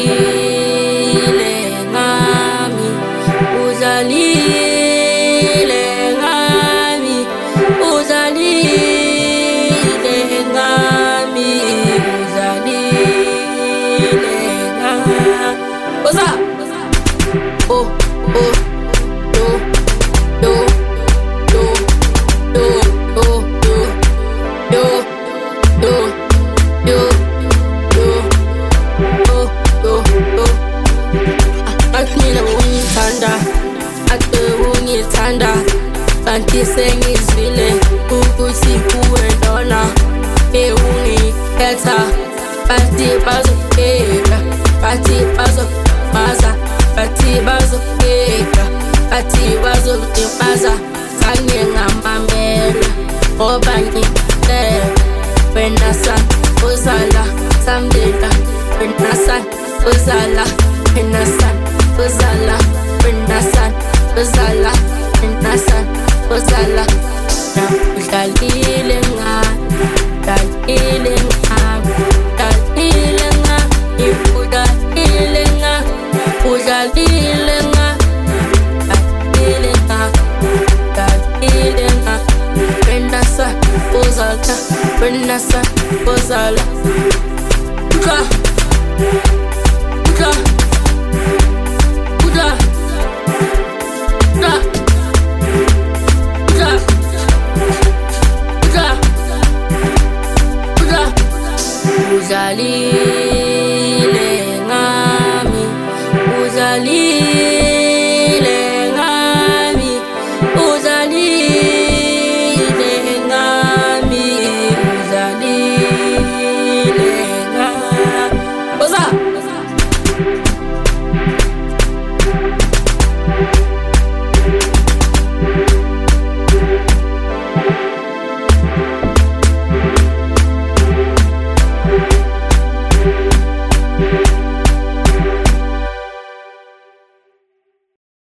ngami, udlalile ngami, udlalile ngami, udlalile ngami. What's up? Oh, oh, do, do, do, do, do, do, do, do. Akumile ungithanda, ade ungithanda, kanti sengizwile ukuthi kuwe lona ungikhetha. Bathi bazopheka, bathi bazomaza, bathi bazopheka, bathi bazolimaza. Zange ngamamela ngoba ngikuhleka. Wena san uzala samdela, wena san uzala, wena san uzala, wena san uzala, wena san uzala. Udlalile ngami, udlalile ngami.